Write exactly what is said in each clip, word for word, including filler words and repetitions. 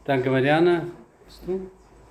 Danke, Mariana. Bist du?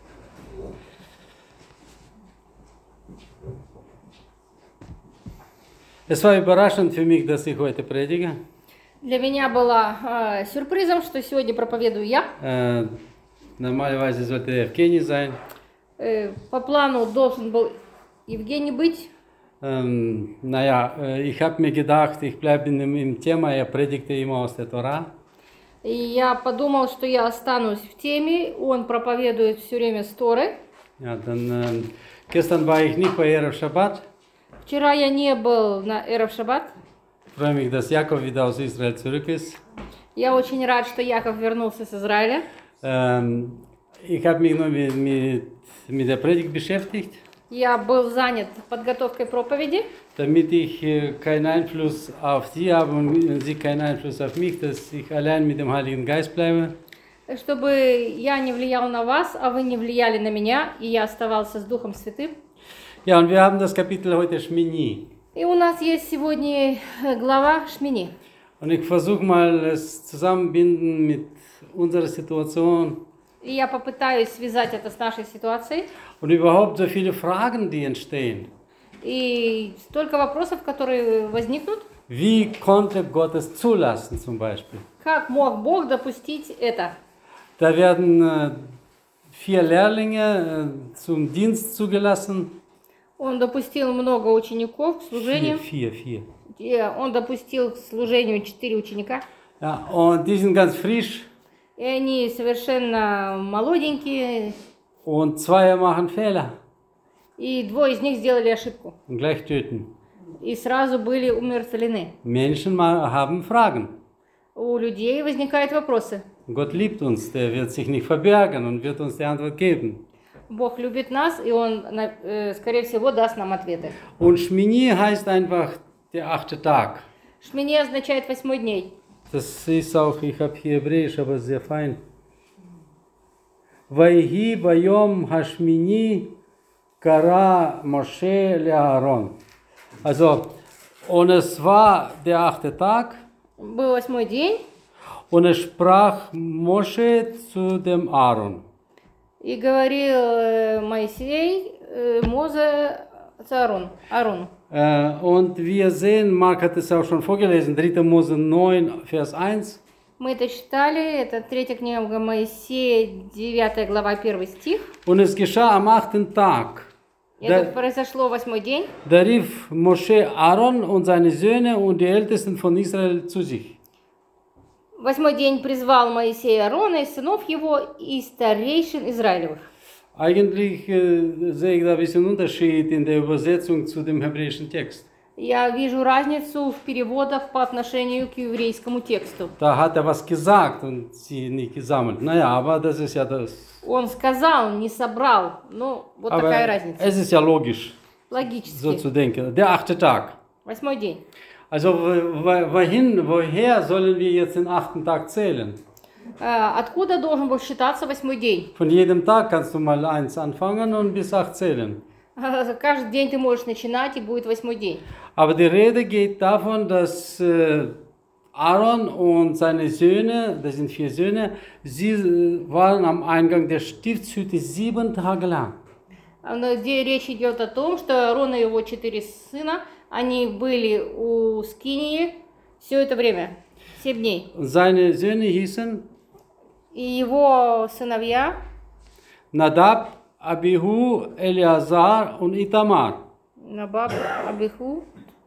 Es war überraschend für mich, dass ich heute predige. Для меня было э, сюрпризом, что сегодня проповедую я. Äh, normalerweise sollte Evgeny sein. Э, по плану должен был Евгений быть. Ähm, naja, äh, ich habe mir gedacht, ich bleibe in dem im Thema, er predigte immer aus der Tora. И я подумал, что я останусь в теме. Он проповедует все время с Торы. Ja, dann, ähm, gestern war ich nicht bei Erev Shabbat. Вчера я не был на Эрев Шаббат. Ich freue mich, dass Jakob wieder aus Israel zurück ist. Я очень рад, что Яков вернулся с Израиля. Ähm, ich habe mich nur mit, mit, mit der Predigt beschäftigt, Я был занят подготовкой проповеди, damit ich äh, keinen Einfluss auf sie habe und sie keinen Einfluss auf mich, dass ich allein mit dem Heiligen Geist bleibe. чтобы я не влиял на вас, а вы не влияли на меня, и я оставался с Духом Святым. Ja, und wir haben das Kapitel heute Shmini. И у нас есть сегодня глава Шмини. Und ich versuche mal es zusammenbinden mit unserer Situation И я попытаюсь связать это с нашей ситуацией. und überhaupt so viele Fragen, die entstehen. И столько вопросов, которые возникнут. Wie konnte Gott es zulassen zum Beispiel? Как мог Бог допустить это? Da werden äh, vier Lehrlinge äh, zum Dienst zugelassen. Он допустил много учеников к Vier, служению. vier, vier. И Он допустил к служению четыре ученика. Ja, und die sind ganz frisch И они совершенно молоденькие. und zwei machen Fehler И двое из них сделали ошибку. und gleich töten. И сразу были умертвлены. Menschen ma- haben Fragen. У людей возникают вопросы. Gott liebt uns, der wird sich nicht verbergen und wird uns die Antwort geben. Bог любит нас, и Он, на- э, скорее всего, даст нам ответы. Und Shmini heißt einfach der achte Tag. Шмини означает восьмой день. Das ist auch, ich habe hier Hebräisch, aber sehr fein. Vayhi bayom hashmini kara Moshe le'Aaron. Also, und es war der achte Tag, Был восьмой день, und es sprach Moshe zu dem Aaron. и говорил э, Моисей э, Мозе Аарону. Аарону. Äh, und wir sehen, Mark hat es auch schon vorgelesen, dritter Mose neun, Vers eins. Мы это читали, это третья книга Моисея, девятая глава, первый стих. Und es geschah am achten Tag. Это Da, произошло восьмой день. da rief Moshe Aaron und seine Söhne und die Ältesten von Israel zu sich. Восьмой день призвал Моисея Аарона и сынов его и старейшин Израилевых. Eigentlich äh, sehe ich da ein bisschen Unterschied in der Übersetzung zu dem hebräischen Text. Я вижу разницу в переводах по отношению к еврейскому тексту. Da hat er was gesagt und sie nicht gesammelt. Naja, aber das ist ja das. Он сказал, не собрал. Ну, вот Aber такая разница. es ist ja logisch, so Логически. zu denken. Der achte Tag. Восьмой день. Also wo- wo- wohin, woher sollen wir jetzt den achten Tag zählen? Э, Откуда должен был считаться восьмой день? Von jedem Tag kannst du mal eins anfangen und bis acht zählen. Э, Каждый день ты можешь начинать, и будет восьмой день. Aber die Rede geht davon, dass äh, Aaron und seine Söhne, das sind vier Söhne, sie äh, waren am Eingang der Stiftshütte sieben Tage lang. А, но Где речь идет о том, что Аарон и его четыре сына, они были у Скинии все это время, семь дней. Und seine Söhne hießen И его сыновья, Nadab, Abihu, Eleazar und Itamar. Набаб, Абиху,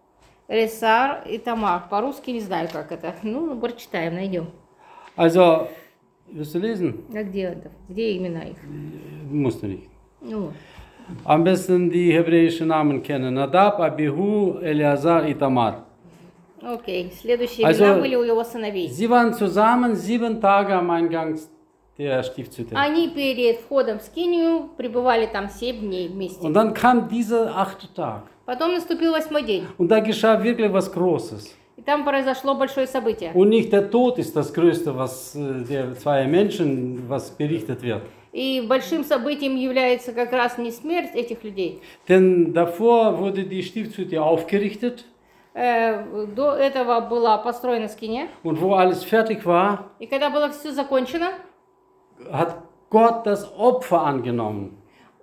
Ресар и Тамар. По-русски не знаю, как это. Ну, прочитаем, найдем. Also, wirst du lesen? А где это? Где имена их? Musst du nicht. Ну, Am besten die hebräischen Namen kennen. Nadab, Abihu, Eleazar, Itamar. окей. Следующие Also- имена были у его сыновей. Sie waren zusammen sieben Tage am Eingang der Stiftshütte. Они перед входом в Скинию пребывали там семь дней вместе. Und dann kam dieser achte Tag. Потом наступил восьмой день. Und da geschah wirklich was Großes. И там произошло большое событие. Und nicht der Tod ist das Größte, was äh, der zwei Menschen, was berichtet wird. И большим событием является как раз не смерть этих людей. Denn davor wurde die Stiftshütte aufgerichtet Э, До этого была построена скиния. und wo alles fertig war, И когда было все закончено, hat Gott das Opfer angenommen.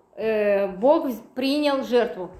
Э, Бог вз- принял жертву.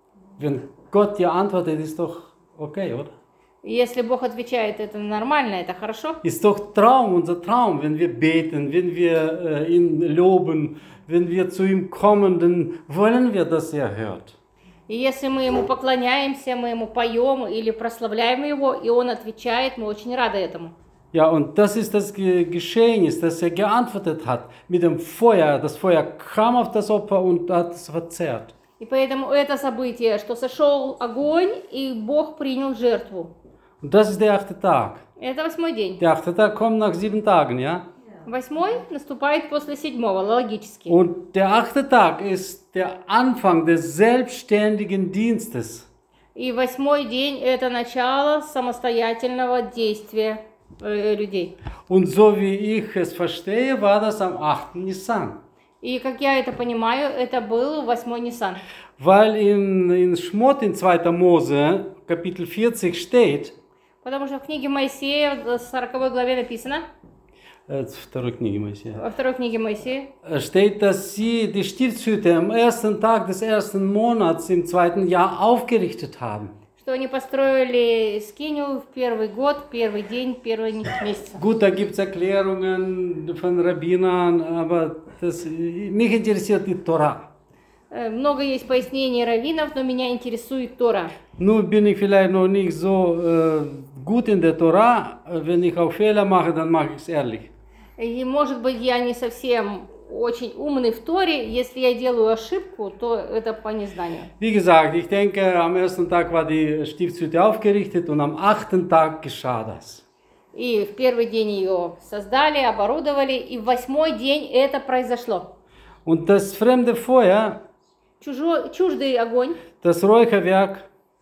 Wenn Gott dir antwortet, ist doch okay, oder? И если Бог отвечает, это нормально, это хорошо. Ist doch Traum, unser Traum, wenn wir beten, wenn wir äh, ihn loben, wenn wir zu ihm kommen, dann wollen wir, dass er hört. И если мы ему поклоняемся, мы ему поем или прославляем его, и он отвечает, мы очень рады этому. Ja, und das ist das Ge- Geschehnis, dass er geantwortet hat mit dem Feuer. Das Feuer kam auf das Opfer und hat es verzehrt. И поэтому это событие, что сошел огонь, и Бог принял жертву. Und das ist der achte Tag. Это восьмой день. Der achte Tag kommt nach sieben Tagen, ja? Восьмой наступает после седьмого, логически. Und der achte Tag ist der Anfang des selbstständigen Dienstes. И восьмой день – это начало самостоятельного действия э, людей. Und so wie ich es verstehe, war das am achten Nissan. И как я это понимаю, это был восьмой Ниссан. Weil in, in Schmott in zweiter Mose, Kapitel vierzig steht, Потому что в книге Моисея, в сороковой главе написано, äh, второй книге Моисея, во второй книге Моисея, steht, dass sie die Stiftshütte am ersten Tag des ersten Monats im zweiten Jahr aufgerichtet haben. что они построили скинию в первый год, первый день, первый месяц. Gut, da gibt es Erklärungen von Rabbinern, aber das, mich interessiert die Tora. Э, Много есть пояснений раввинов, но меня интересует Тора. Nun bin ich vielleicht noch nicht so äh, gut in der Tora. Wenn ich auch Fehler mache, dann mache ich es ehrlich. И может быть я не совсем очень умный в Торе, если я делаю ошибку, то это по незнанию. Wie gesagt, ich denke, am ersten Tag war die Stiftshütte aufgerichtet und am achten Tag geschah das. И в первый день ее создали, оборудовали, и в восьмой день это произошло. Und das fremde Feuer, Чужой, чуждый огонь, das Räucherwerk,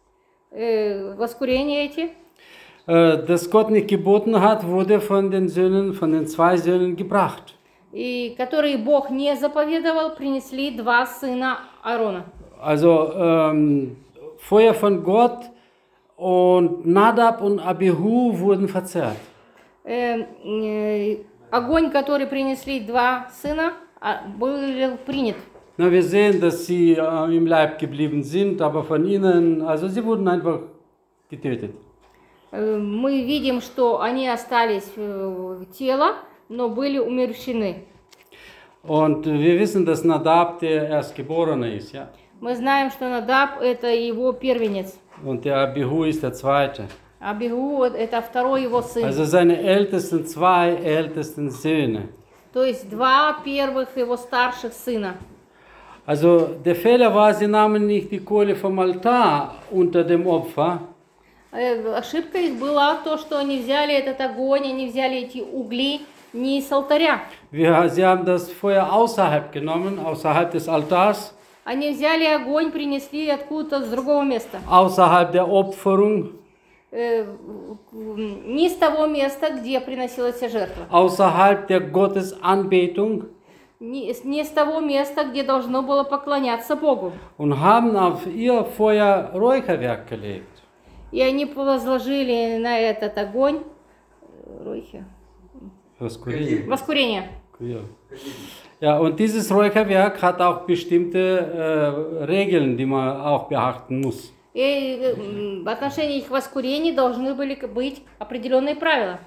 э, воскурения эти, äh, das Gott nicht geboten hat, wurde von den Söhnen, von den zwei Söhnen gebracht. и которые Бог не заповедовал, принесли два сына Аарона. Also ähm, Feuer von Gott und Nadab und Abihu wurden verzehrt. Э, э, огонь, который принесли два сына, а, был принят. Na, wir sehen, dass sie äh, im Leib geblieben sind, aber von ihnen, also sie wurden einfach getötet. Э, Мы видим, что они остались э, в тело, но были умерщвлены. Und äh, wir wissen, dass Nadab der Erstgeborene ist, ja. Мы знаем, что Надаб – это его первенец, Und der Abihu ist der Zweite. а Бигу – это второй его сын. Also seine ältesten, zwei ältesten Söhne. То есть два первых его старших сына. Also der Fehler war, sie nahmen nicht die Kohle vom Altar unter dem Opfer, Э, Ошибка их была то, что они взяли этот огонь, они взяли эти угли не с алтаря. wir, sie haben das Feuer außerhalb genommen, außerhalb des Altars, Они взяли огонь, принесли откуда-то с другого места. außerhalb der Opferung, Э, Не с того места, где приносилась жертва. außerhalb der Gottesanbetung Не с не с того места, где должно было поклоняться Богу. und haben auf ihr Feuer Räucherwerk gelegt. И они возложили на этот огонь э, ройхи, Воскурение. воскурение. Ja. Ja, und dieses Räucherwerk hat auch bestimmte äh, Regeln, die man auch beachten muss. И э, м, в отношении их воскурений должны были к- быть определенные правила.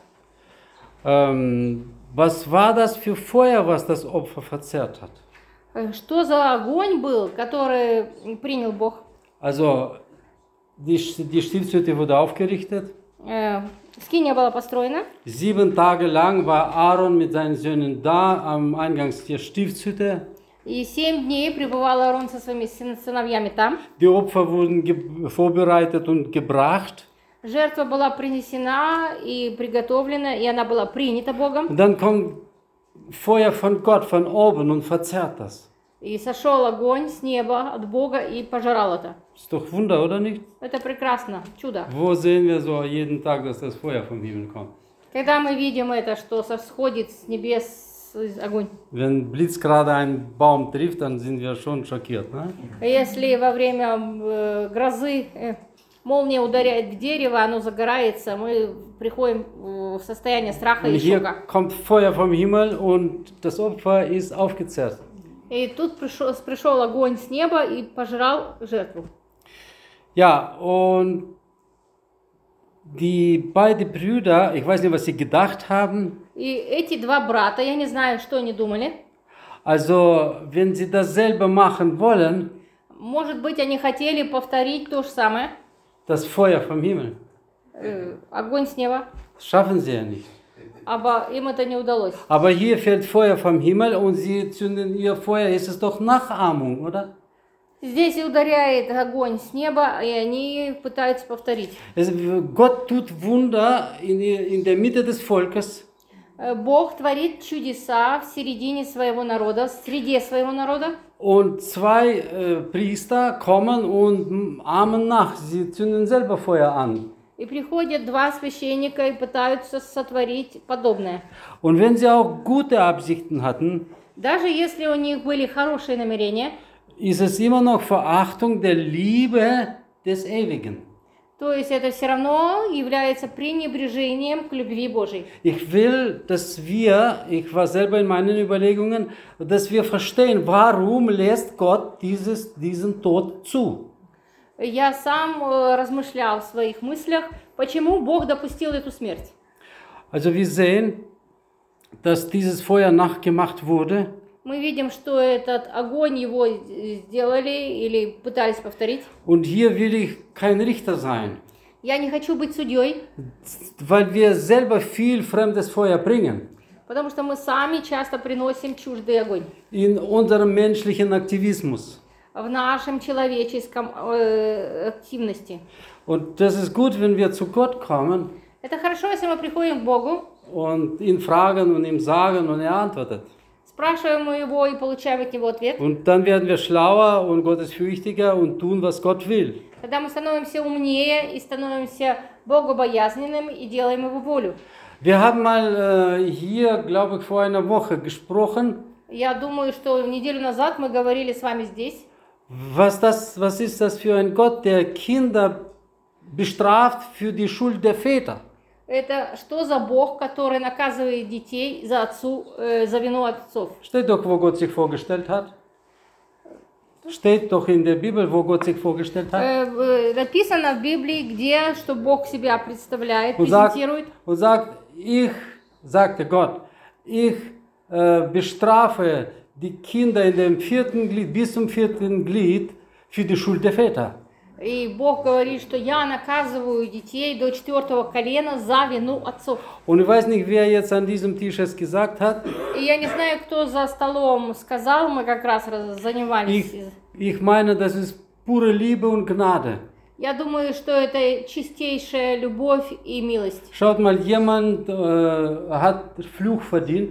Ähm, was war das für Feuer, was das Opfer verzehrt hat? Э, Что за огонь был, который принял Бог? Also, die, die Stiftshütte wurde aufgerichtet. Э, Скиния была построена. Sieben Tage lang war Aaron mit seinen Söhnen da am Eingang der Stiftshütte. И семь дней пребывал Аарон со своими сын- сыновьями там. Die Opfer wurden ge- vorbereitet und gebracht. Жертва была принесена и приготовлена, и она была принята Богом. Und dann kommt Feuer von Gott von oben und verzerrt das. И сошел огонь с неба от Бога и пожрал это. Ist doch Wunder, oder nicht? Это прекрасно, чудо. Wo sehen wir so jeden Tag, dass das Feuer vom Himmel kommt? Когда мы видим это, что сходит с небес огонь. Wenn Blitz gerade einen Baum trifft, dann sind wir schon schockiert. Ne? Если во время э, грозы э, молния ударяет в дерево, оно загорается, мы приходим в состояние страха Und и hier шока. kommt Feuer vom Himmel und das Opfer ist aufgezehrt. И тут пришел, пришел огонь с неба и пожрал жертву. Ja, und die beiden Brüder, ich weiß nicht, was sie gedacht haben. И эти два брата, я не знаю, что они думали. Also, wenn sie das selber machen wollen, Может быть, они хотели повторить то же самое. das Feuer vom Himmel, Э, огонь с неба. das schaffen sie ja nicht. Aber им это не удалось. Aber hier fällt Feuer vom Himmel und sie zünden ihr Feuer. Ist es doch Nachahmung, oder? Здесь ударяет огонь с неба, и они пытаются повторить. Es, Gott tut Wunder in, in der Mitte des Volkes. Э, Бог творит чудеса в середине своего народа, в среде своего народа. Und zwei äh, Priester kommen und ahmen nach. Sie zünden selber Feuer an. И приходят два священника и пытаются сотворить подобное. Und wenn sie auch gute Absichten hatten, Даже если у них были хорошие намерения, ist es immer noch Verachtung der Liebe des Ewigen. то есть это все равно является пренебрежением к любви Божьей. Ich will, dass wir, ich war selber in meinen Überlegungen, dass wir verstehen, warum lässt Gott dieses, diesen Tod zu. Я сам э, размышлял в своих мыслях, почему Бог допустил эту смерть. Also wir sehen, dass dieses Feuer nachgemacht wurde. Мы видим, что этот огонь его сделали или пытались повторить. Und hier will ich kein Richter sein, Я не хочу быть судьей, weil wir selber viel fremdes Feuer bringen потому что мы сами часто приносим чуждый огонь in unserem menschlichen Aktivismus. в нашем человеческом э, активности. Und das ist gut, wenn wir zu Gott kommen Это хорошо, если мы приходим к Богу, und ihn fragen und ihm sagen und er antwortet. спрашиваем мы Его и получаем от Него ответ. Und dann werden wir schlauer und gottesfürchtiger und tun, was Gott will. Тогда мы становимся умнее и становимся богобоязненным и делаем Его волю. Wir haben mal äh, hier, glaube ich, vor einer Woche gesprochen, Я думаю, что неделю назад мы говорили с вами здесь, was, das, was ist das für ein Gott, der Kinder bestraft für die Schuld der Väter. это что за Бог, который наказывает детей за, отцу, э, за вину отцов. Steht doch, wo Gott sich vorgestellt hat. Steht doch in der Bibel, wo Gott sich vorgestellt hat. Э, э, написано в Библии, где, что Бог себя представляет, Und sagt, презентирует. und sagt, ich, sagte Gott, ich äh, bestrafe die Kinder in dem vierten Glied, bis zum vierten Glied für die Schuld der Väter. И Бог говорит, что я наказываю детей до четвертого колена за вину отцов. Und ich weiß nicht, wer jetzt an diesem Tisch es gesagt hat. И я не знаю, кто за столом сказал, мы как раз раз занимались. Ich, ich meine, das ist pure Liebe und Gnade. Я думаю, что это чистейшая любовь и милость. Schaut mal, jemand äh, hat Fluch verdient.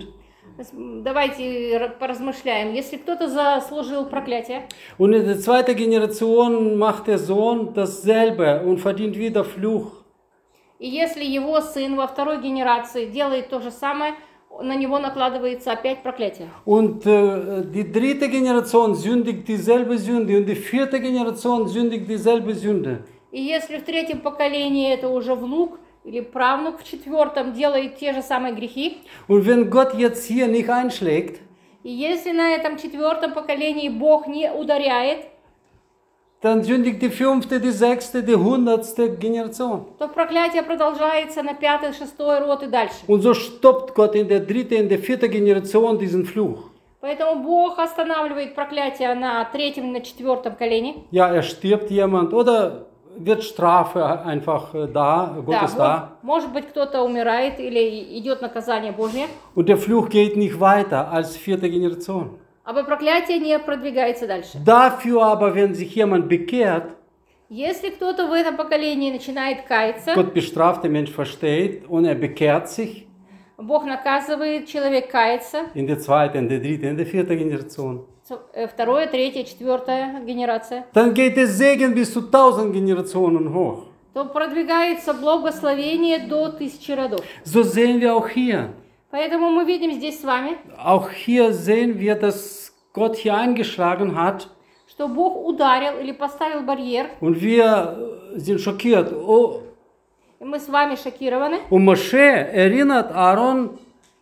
Давайте поразмышляем. Если кто-то заслужил проклятие, Und in der zweiten Generation macht der Sohn dasselbe und verdient wieder Fluch. и если его сын во второй генерации делает то же самое, на него накладывается опять проклятие. Und äh, die dritte Generation sündigt dieselbe Sünde und die vierte Generation sündigt dieselbe Sünde. И если в третьем поколении это уже внук или правнук, в четвертом делает те же самые грехи, Und wenn Gott jetzt hier nicht einschlägt, и если на этом четвертом поколении Бог не ударяет, dann sündigt die fünfte, die sechste, die hundertste Generation. то проклятие продолжается на пятый, шестой род и дальше. Und so stoppt Gott in der dritten, in der vierten Generation diesen Fluch. Поэтому Бог останавливает проклятие на третьем и на четвертом колене. Ja, er stirbt jemand oder wird Strafe einfach äh, da, Gott Да, ist da. мо- может быть, кто-то умирает или идет наказание Божье, Und der Fluch geht nicht weiter als vierte Generation. а проклятие не продвигается дальше. Dafür aber, wenn sich jemand bekehrt, Если кто-то в этом поколении начинает каяться, Gott bestraft, der Mensch versteht und er bekehrt sich Бог наказывает, человек кается, in der zweiten, in der dritten, in der vierten Generation. Со- э, вторая, третья, четвертая генерация, Dann geht der Segen bis zu tausend Generationen hoch. то продвигается благословение до тысячи родов. So sehen wir auch hier. Поэтому мы видим здесь с вами, Auch hier sehen wir, dass Gott hier eingeschlagen hat, что Бог ударил или поставил барьер, und wir sind schockiert. Oh, и мы с вами шокированы. und Mosche erinnert Aaron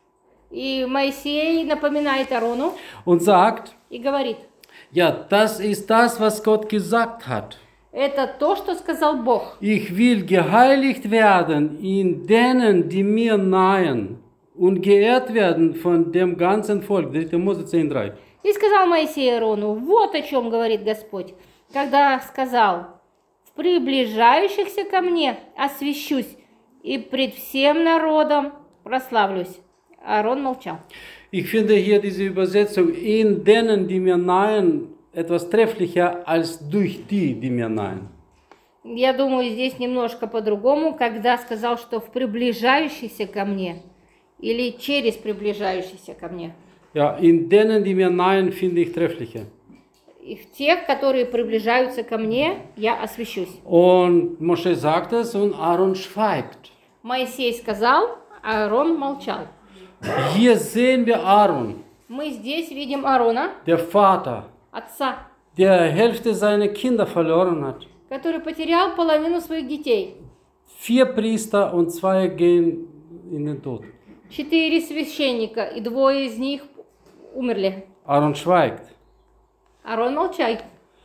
И Моисей напоминает Аарону und sagt, и говорит, ja, das ist das, was Gott gesagt hat. это то, что сказал Бог. Ich will geheiligt werden in denen, die mir nahen und geehrt werden von dem ganzen Volk. dritter Mose zehn drei. И сказал Моисей Аарону, вот о чем говорит Господь, когда сказал, в приближающихся ко мне освящусь и пред всем народом прославлюсь. Аарон молчал. Ich finde hier diese Übersetzung, in denen, die mir nahen, etwas trefflicher als durch die, die mir nahen. Я думаю, здесь немножко по-другому, когда сказал, что в приближающихся ко мне или через приближающихся ко мне. Ja, in denen, die mir nahen, finde ich trefflicher. И в тех, которые приближаются ко мне, я освящусь. Und Mosche sagt es und Aaron schweigt. Моисей сказал, а Аарон молчал. Hier sehen wir Aaron, Мы здесь видим Аарона, der Vater, отца, der Hälfte seiner Kinder verloren hat. который потерял половину своих детей. Vier Priester und zwei gehen in den Tod. Четыре священника, и двое из них умерли. Aaron schweigt. Аарон молчал.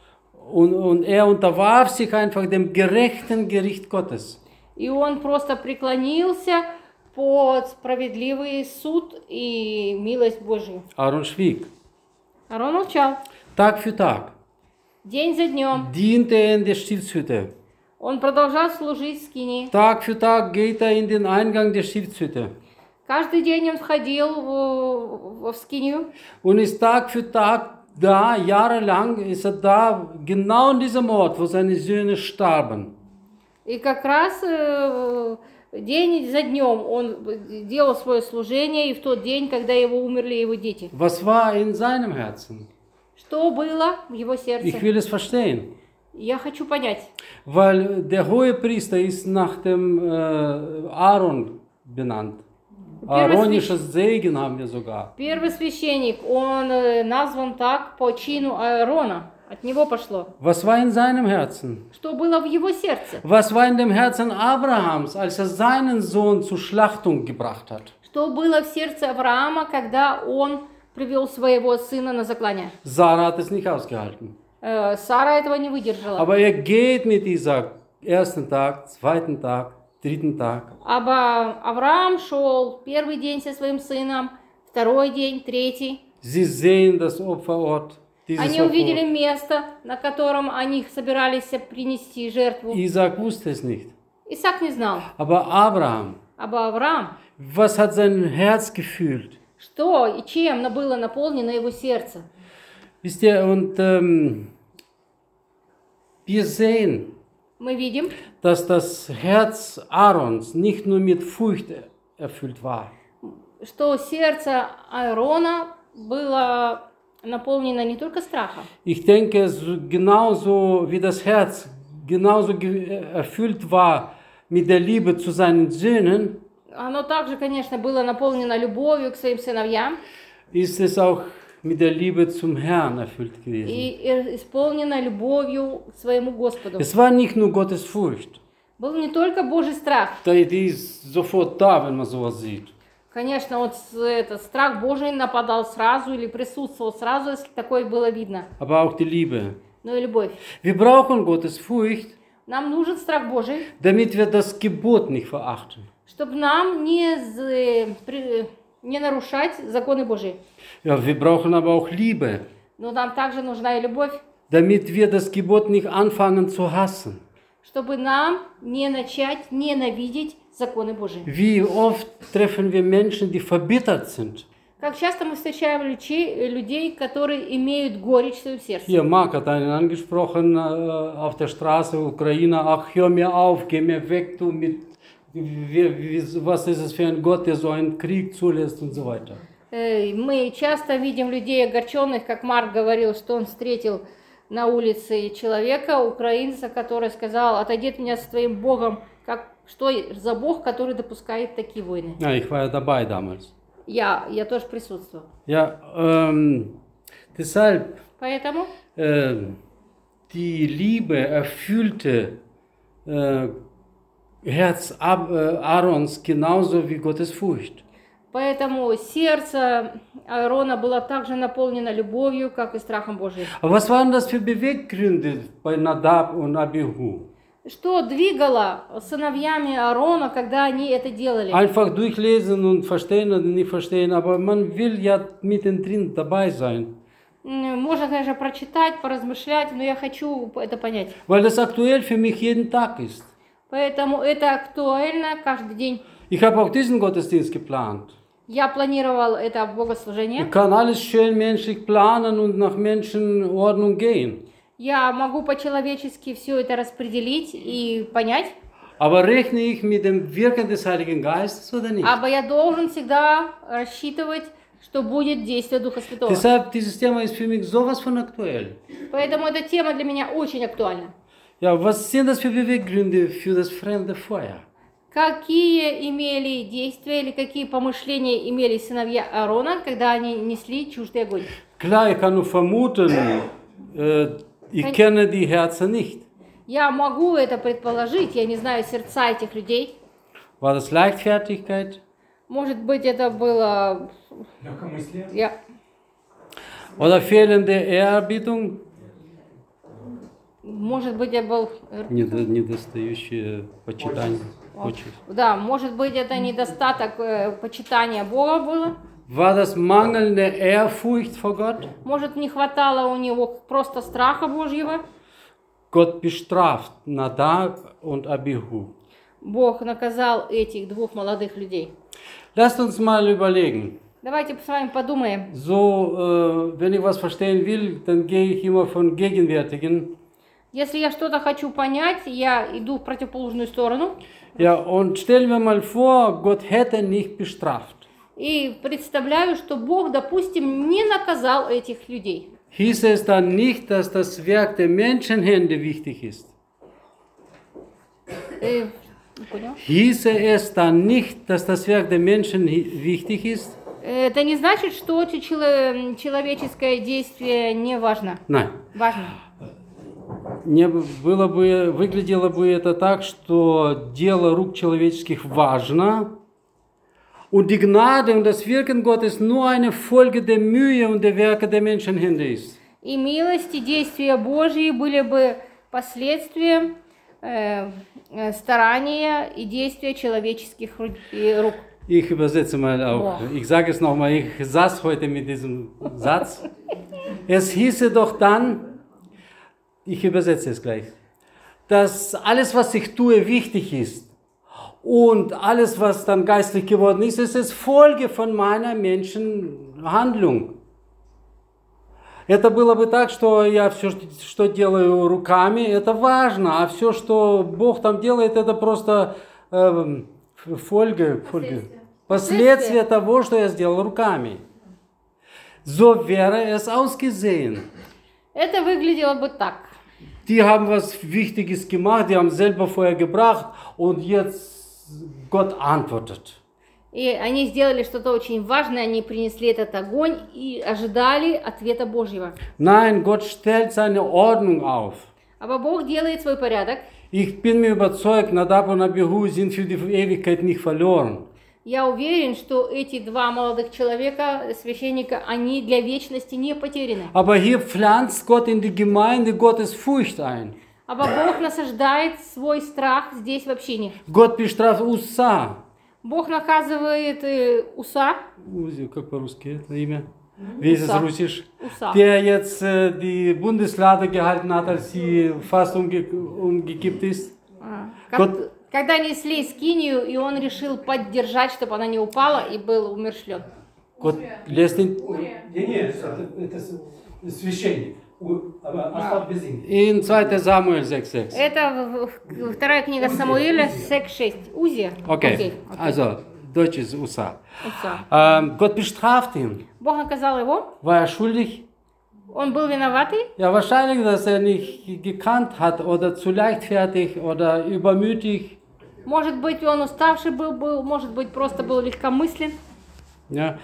Und, und er unterwarf sich einfach dem gerechten Gericht Gottes. И он просто преклонился под справедливый суд и милость Божию. Aaron schwieg. Аарон молчал. Tag für Tag День за днем. diente er in der Stiftshütte. Он продолжал служить в скинии. Tag für Tag geht er in den Eingang der Stiftshütte. Каждый день он входил в, в скинию. Und ist Tag für Tag da, jahrelang ist er da, genau in diesem Ort, wo seine Söhne starben. И как раз э, день за днем он делал свое служение, и в тот день, когда его умерли его дети. Was war in seinem Herzen? Что было в его сердце? Ich will es verstehen. Я хочу понять. Weil der hohe Priester ist nach dem äh, Aaron benannt. Aaronisches Segen haben wir sogar. Первый священник, он э, назван так по чину Аарона. От него пошло. Was war in seinem Herzen? Что было в его сердце? Was war in dem Herzen Abrahams, als er seinen Sohn zur Schlachtung gebracht hat? Что было в сердце Авраама, когда он привел своего сына на заклание? Sarah hat es nicht ausgehalten. Э, Сара этого не выдержала. Aber er geht mit Isaac ersten Tag, zweiten Tag, dritten Tag. Аба Авраам шел первый день со своим сыном, второй день, третий. Sie sehen das Opferort. Dieses Они увидели Opferort. место, на котором они собирались принести жертву. Isaac wusste es nicht. Исаак не знал. Aber Abraham, Аба Авраам, was hat sein Herz gefühlt? что и чем было наполнено его сердце. Wisst ihr, und ähm, wir sehen, Мы видим, dass das Herz Aarons nicht nur mit Furcht erfüllt war. что сердце Аарона было наполнено не только страхом. Ich denke, so, genauso wie das Herz genauso ge- erfüllt war mit der Liebe zu seinen Söhnen, Оно также, конечно, было наполнено любовью к своим сыновьям ist es auch mit der Liebe zum Herrn erfüllt gewesen. и э, исполнено любовью к своему Господу. Es war nicht nur Gottes Furcht, Был не только Божий страх. die die ist sofort da, wenn man sowas sieht. Конечно, вот с- этот страх Божий нападал сразу или присутствовал сразу, если такое было видно. Aber auch die Liebe. Но и любовь. Wir brauchen Gottes Furcht, Нам нужен страх Божий, damit wir das Gebot nicht verachten. чтобы нам не, з- при- не нарушать законы Божьи. Ja, wir brauchen aber auch Liebe, Но нам также нужна и любовь, damit wir das Gebot nicht anfangen zu hassen. чтобы нам не начать ненавидеть законы Божьи. Wie oft treffen wir Menschen, die verbittert sind. Как часто мы встречаем лючи- людей, которые имеют горечь в своем сердце. Hier, Mark hat einen angesprochen äh, auf der Straße, Ukraine, ach, hör mir auf, geh mir weg, du mit, wie, wie, was ist es für ein Gott, der so einen Krieg zulässt und so weiter. Э, Мы часто видим людей огорченных, как Марк говорил, что он встретил на улице человека, украинца, который сказал: отойди от меня с твоим Богом, как, что за Бог, который допускает такие войны. Ja, ich war ja dabei damals. Я, я тоже присутствовал. Ja, ähm, deshalb, Поэтому ähm, die Liebe erfüllte äh, Herz Ab- äh, Aarons genauso wie Gottes Furcht. Поэтому сердце Аарона было также наполнено любовью, как и страхом Божьим. Aber was waren das für Beweggründe bei Nadab und Abihu? Что двигало сыновьями Аарона, когда они это делали? Einfach durchlesen und verstehen oder nicht verstehen, aber man will ja mittendrin dabei sein. М, Можно, конечно, прочитать, поразмышлять, но я хочу это понять. Weil das aktuell für mich jeden Tag ist. Поэтому это актуально каждый день. Ich habe auch diesen Gottesdienst geplant. Я планировал это богослужение. Ich kann alles schön menschlich planen und nach Menschenordnung gehen. Я могу по-человечески все это распределить и понять. Aber rechne ich mit dem Wirken des Heiligen Geistes oder nicht? Aber я должен всегда рассчитывать, что будет действие Духа Святого. Deshalb, dieses Thema ist für mich sowas von aktuell. Поэтому эта тема для меня очень актуальна. Ja, was sind das für Beweggründe für das fremde Feuer? Какие имели действия или какие помышления имели сыновья Аарона, когда они несли чуждый огонь? Klar, ich kann nur vermuten, äh, ich kenne die Herzen nicht. Я могу это предположить, я не знаю сердца этих людей. War das Leichtfertigkeit? Может быть, это было... Я... Oder fehlende Ehrerbietung? Может быть, я был... Недо- Недостающее почитание. Почет. Да, может быть, это недостаток э, почитания Бога было. War das mangelnde Ehrfurcht vor Gott? Может, не хватало у него просто страха Божьего. Gott bestraft Nadab und Abihu. Бог наказал этих двух молодых людей. Lasst uns mal überlegen. Давайте с вами подумаем. So, äh, wenn ich was verstehen will, dann gehe ich immer von Gegenwärtigen. Если я что-то хочу понять, я иду в противоположную сторону. Ja, und stellen wir mal vor, Gott hätte nicht bestraft. И представляю, что Бог, допустим, не наказал этих людей. Hieß es dann nicht, dass das Werk der Menschenhände wichtig ist? Э, не понял. Hieße es dann nicht, dass das Werk der Menschen hi- wichtig ist? Это не значит, что это чело- человеческое действие не важно. Nein. Важно. Не б- было бы, выглядело бы это так, что дело рук человеческих важно, und die Gnade und das Wirken Gottes nur eine Folge der Mühe und der Werke der Menschenhände ist. И милость и действия Божьи были бы последствием э, э, старания и действия человеческих ру- и рук. Ich übersetze mal auch. Boah. Ich sage es nochmal, ich saß heute mit diesem Satz. Es hieße doch dann, ich übersetze es gleich, dass alles, was ich tue, wichtig ist. Und alles, was dann geistlich geworden ist, ist es Folge von meiner Menschenhandlung. Это было бы так, что я все, что делаю руками, это важно, а все, что Бог там делает, это просто э, Folge, Folge, последствия того, что я сделал руками. So wäre es ausgesehen. Это выглядело бы так. Die haben was Wichtiges gemacht, die haben selber Feuer gebracht und jetzt Gott antwortet. И они сделали что-то очень важное, они принесли этот огонь и ожидали ответа Божьего. Nein, Gott stellt seine Ordnung auf. Aber Бог делает свой порядок. Ich bin mir überzeugt, Nadab und Abihu sind für die Ewigkeit nicht verloren. Я уверен, что эти два молодых человека, священника, они для вечности не потеряны. Aber hier pflanzt Gott in die Gemeinde Gottes Furcht ein. Aber Бог насаждает свой страх здесь в общине. Gott bestraft Ussa. Бог наказывает э, Уса, Uzi, как по-русски это имя? Wie ist es Ussa. russisch? Уса, Der jetzt äh, die Bundeslade gehalten hat, als sie fast umge umgekippt ist. А, как- Год- когда несли скинию, и он решил поддержать, чтобы она не упала, и был умерщвлен. Gott lässt ihn Не, не, это, это с- священник. У- aber Остап без имени. in zweiter Samuel sechs sechs. Это в- в- вторая книга Самуэля, Сек шесть. Узи. Okay, Окей, окей. also Deutsch ist Ussa. Уса. Ähm, Gott bestraft ihn. Бог наказал его, War er schuldig? он был виноватый. Ja, wahrscheinlich, dass er nicht gekannt hat oder zu leichtfertig oder übermütig. Может быть, он уставший был, был, может быть, просто был легкомыслен. Ja.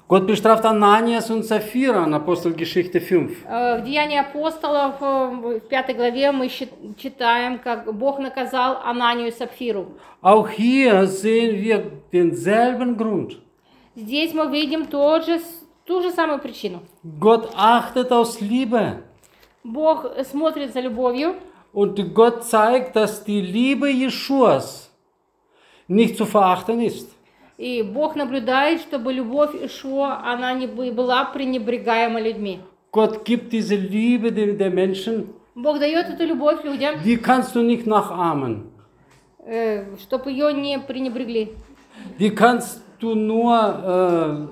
Gott bestraft Ananias und Sapphira in Apostelgeschichte fünf. Э, В Деянии апостолов э, в пятой главе мы щи- читаем, как Бог наказал Ананию и Сапфиру. Auch hier sehen wir denselben Grund. Здесь мы видим тот же, с- ту же самую причину. Gott achtet aus Liebe. Бог смотрит за любовью, Und Gott zeigt, dass die Liebe Jeschuas nicht zu verachten ist. и Бог наблюдает, чтобы любовь Ишуа, она не бы- была пренебрегаема людьми. Gott gibt diese Liebe der, der Menschen, Бог дает эту любовь людям, die kannst du nicht nachahmen. чтобы ее не пренебрегли. Die kannst du nur äh,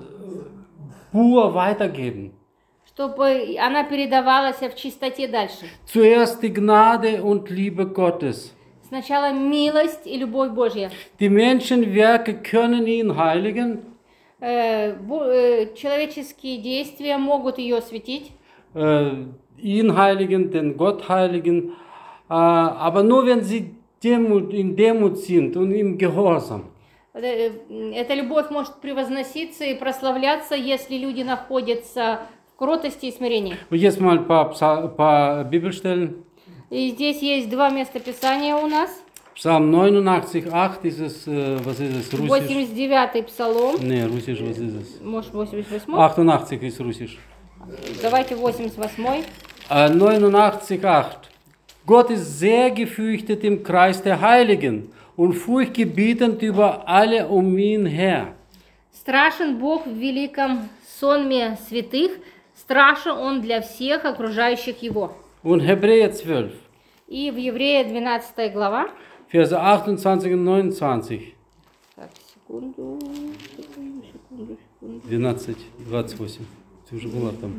pur weitergeben. Чтобы она передавалась в чистоте дальше. Zuerst die Gnade und Liebe Gottes. Сначала милость и любовь Божья. Die Menschenwerke können ihn heiligen, Э, бо- э, Человеческие действия могут ее осветить, äh, ihn heiligen, den Gott heiligen, äh, aber nur wenn sie Demut, in Demut sind und im Gehorsam. Э, Эта любовь может превозноситься и прославляться, если люди находятся в кротости и смирении. Und jetzt mal ein paar, Psa- paar Bibelstellen. И здесь есть два места Писания у нас. Psalm neunundachtzig, acht ist es, äh, was ist es, Russisch? восемьдесят девятый Псалом, Nee, Russisch, was ist es? может восемьдесят восьмой. achtundachtzig ist Russisch. Давайте восемьдесят восьмой. Äh, neunundachtzig, acht. Gott ist sehr gefürchtet im Kreis der Heiligen und furchtgebietend über alle um ihn her. Страшен Бог в великом сонме святых, страшен Он для всех окружающих Его. Und Hebräer zwölf, И в Еврея двенадцатая глава. Verse achtundzwanzig und neunundzwanzig. Так, секунду, секунду, секунду, секунду. двенадцать, двадцать восемь. Ты уже была там.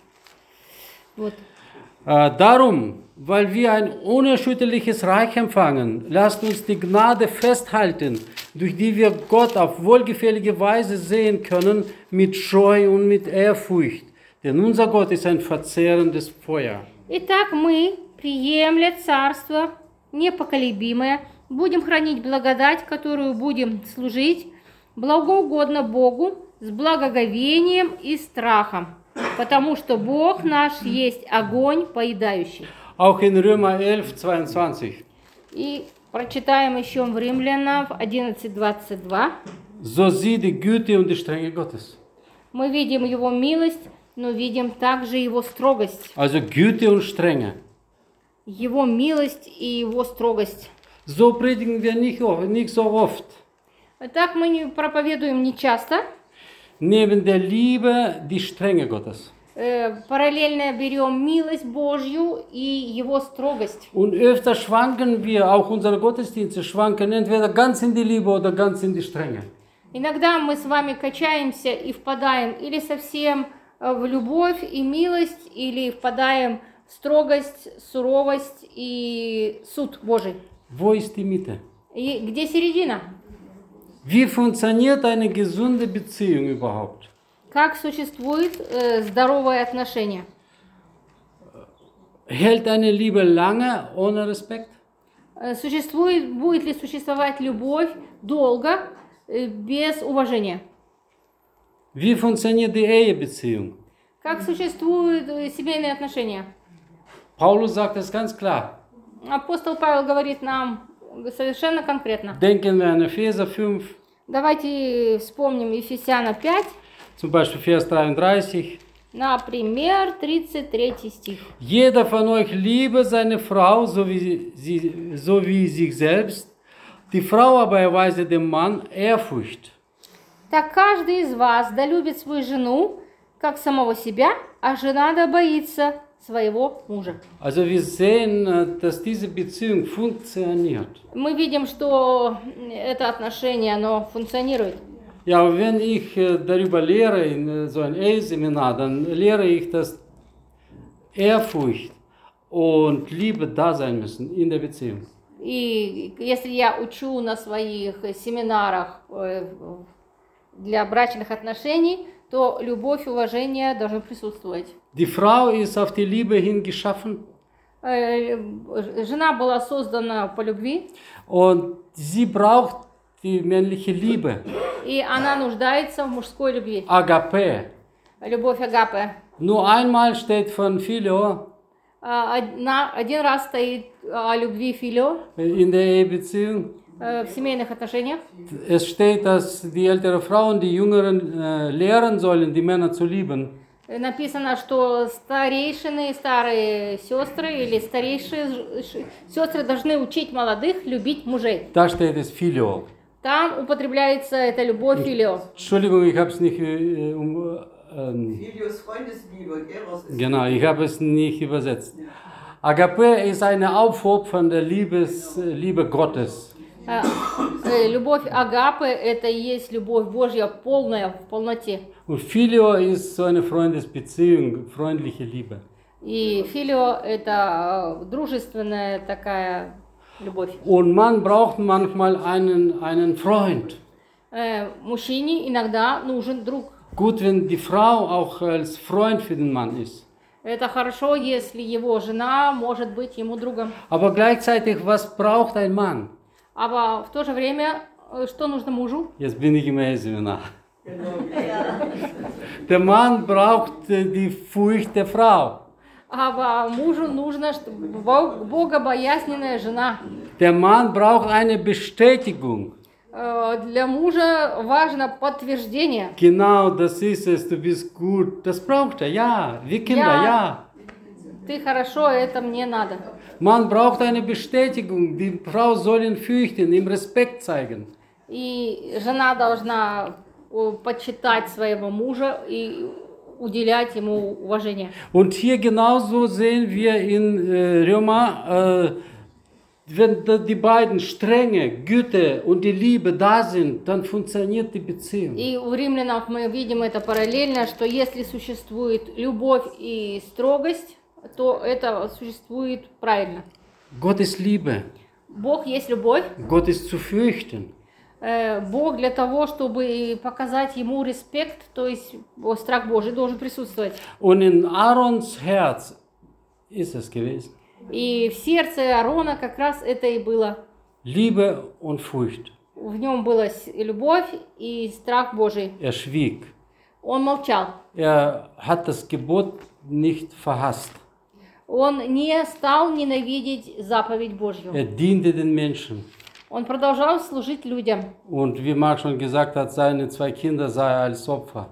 Вот. Äh, darum, weil wir ein unerschütterliches Reich empfangen, lasst uns die Gnade festhalten, durch die wir Gott auf wohlgefällige Weise sehen können, mit Scheu und mit Ehrfurcht. Denn unser Gott ist ein verzehrendes Feuer. Итак, мы, приемля царство непоколебимое, будем хранить благодать, которую будем служить благоугодно Богу с благоговением и страхом, потому что Бог наш есть огонь поедающий. Auch in Römer elf, zweiundzwanzig. И прочитаем еще в Римлянам одиннадцать двадцать два. So sieh die Güte und die Strenge Gottes. Мы видим Его милость, но видим также Его строгость. Also Güte und Strenge. Его милость и Его строгость. So predigen wir nicht, nicht so oft. Так мы не проповедуем не часто. Neben der Liebe die Strenge Gottes. Э, параллельно берем милость Божью и Его строгость. Und öfter schwanken wir, auch unsere Gottesdienste schwanken entweder ganz in die Liebe oder ganz in die Strenge. Иногда мы с вами качаемся и впадаем или совсем э, в любовь и милость, или впадаем в строгость, суровость и суд Божий. Wo ist die Mitte? И где середина? Wie funktioniert eine gesunde Beziehung überhaupt? Как существует э, здоровое отношение? Hält eine Liebe lange ohne Respekt? Э, Существует, будет ли существовать любовь долго, э, без уважения? Wie funktioniert die Ehebeziehung? Как существуют э, семейные отношения? Paulus sagt es ganz klar. Апостол Павел говорит нам совершенно конкретно. Denken wir an Epheser fünf, Давайте вспомним Ефесяна пять, zum Beispiel Vers dreiunddreißig. например, тридцать третий стих. Jeder von euch liebe seine Frau, so wie, sie, so wie sich selbst. Die Frau aber erweise dem Mann Ehrfurcht. Так каждый из вас да любит свою жену, как самого себя, а жена да боится своего мужа. Also wir sehen, dass diese Beziehung funktioniert. Мы видим, что это отношение, оно функционирует. Ja, aber wenn ich darüber lehre in so einem Eheseminar, dann lehre ich, dass Ehrfurcht und Liebe da sein müssen in der Beziehung. И если я учу на своих семинарах э, для брачных отношений, то любовь и уважение должны присутствовать. Die Frau ist auf die Liebe hin geschaffen Э, Жена была создана по любви, und sie braucht die männliche Liebe. И она нуждается в мужской любви. Agape. Любовь Агапе. Nur einmal steht von Philo А, одна- один раз стоит о любви филио in der Ehebeziehung. э, в семейных отношениях. Es steht, dass die ältere Frauen die Jüngeren äh, lehren sollen, die Männer zu lieben. Написано, что старейшины, старые сестры или старейшие ж- ш- сестры должны учить молодых любить мужей. Da steht es Philo. Там употребляется эта любовь филио. Entschuldigung, ich habe es nicht äh, um, ähm, Filius Freundesliebe und Eros ist genau, ich habe es nicht übersetzt. Agape ist eine aufopfernde Liebes, Liebe Gottes. Э, э, Любовь Агапы – это и есть любовь Божья полная, в полноте. Und Phileo ist so eine Freundesbeziehung, freundliche Liebe. И филио – это э, дружественная такая любовь. Und man braucht manchmal einen, einen Freund. Э, Мужчине иногда нужен друг. Gut, wenn die Frau auch als Freund für den Mann ist. Это хорошо, если его жена может быть ему другом. Aber gleichzeitig, was braucht ein Mann? А в то же время, э, что нужно мужу? Jetzt bin ich im Seminar. Der Mann braucht äh, die Furcht der Frau. А мужу нужно чтобы бог- богобоязненная жена. Der Mann braucht eine Bestätigung. Э, Для мужа важно подтверждение. Genau, das ist es, du bist gut. Das braucht er, ja. Wir Kinder, Ja. ja. Ты хорошо, это мне надо. Man braucht eine Bestätigung. Die Frau soll ihn fürchten, ihm Respekt zeigen. И жена должна э, почитать своего мужа и уделять ему уважение. Und hier genauso sehen wir in äh, Römer, äh, wenn da die beiden Strenge, Güte und die Liebe da sind, dann funktioniert die Beziehung. И у римлянов мы видим это параллельно, что если существует любовь и строгость, то это существует правильно. Gott ist Liebe. Bог есть любовь. Gott ist zu fürchten. Э, Бог для того, чтобы показать ему респект, то есть о, страх Божий должен присутствовать. Und in Aarons Herz ist es gewesen. И в сердце Аарона как раз это и было. Liebe und Furcht. В нем была с- любовь и страх Божий. Er schwieg. Он молчал. Er hat das Gebot nicht verhasst. Он не стал ненавидеть заповедь Божью. Er diente den Menschen. Он продолжал служить людям. Und wie Mark schon gesagt hat, seine zwei Kinder sah er als Opfer.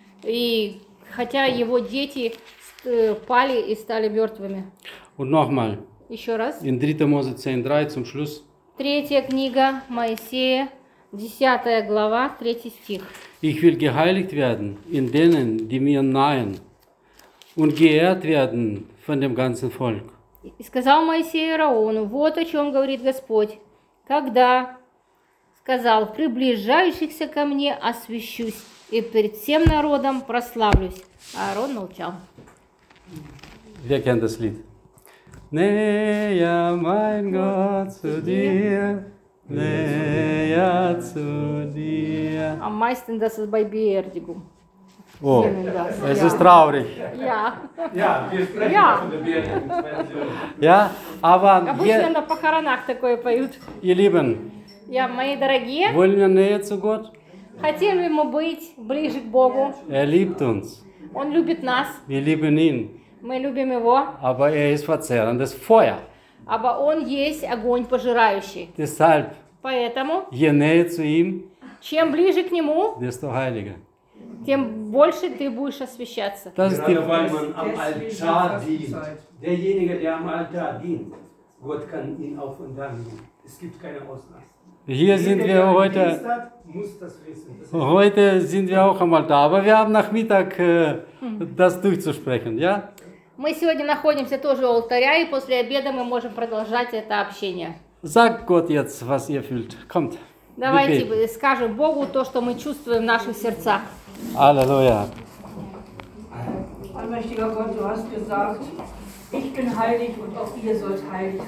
И хотя его дети э, пали и стали мертвыми. Und nochmal, Еще раз. in dritter Mose zehn drei zum Schluss. Третья книга Моисея, десятая глава, третий стих. Ich will geheiligt werden in denen, die mir nahen, und geehrt werden von dem ganzen Volk. И сказал Моисей Аарону, вот о чем говорит Господь, когда сказал, в приближающихся ко мне освящусь, и перед всем народом прославлюсь. А Аарон молчал. Wer kennt das Lied? Näher, mein Gott, zu dir, näher zu dir. Am meisten das ist bei Beerdigung. Oh, Singen das. es Ja. ist traurig. Ja. Ja, wir sprechen Ja. von der Beerdigungsversion. Ja, aber Обычно wir, на похоронах такое поют. ihr Lieben, Я, мои дорогие, wollen wir Nähe zu Gott? хотим ли мы быть ближе к Богу? Er liebt uns. Он любит нас, Wir lieben ihn. мы любим Его, Aber er ist verzehrendes Feuer. aber Он есть огонь пожирающий. Deshalb, Поэтому, je näher zu ihm, чем ближе к Нему, desto heiliger. тем больше ты будешь освещаться. Das ist die, Gerade weil man am Altar dient. Derjenige, der am Altar dient, Gott kann ihn auf und dann nehmen. Es gibt keine Ausnahme. hier sind Jeder, wir der einen heute, Dienst hat, muss das wissen. Das ist heute sind wir auch einmal da, aber wir haben nach Mittag äh, das durchzusprechen, ja? Мы сегодня находимся тоже у алтаря, и после обеда мы можем продолжать это общение. Sagt Gott jetzt, was ihr fühlt. Kommt. wir Давайте beten. скажем Богу то, что мы чувствуем в наших сердцах. Halleluja. Allmächtiger Gott, du hast gesagt, ich bin heilig und auch ihr sollt heilig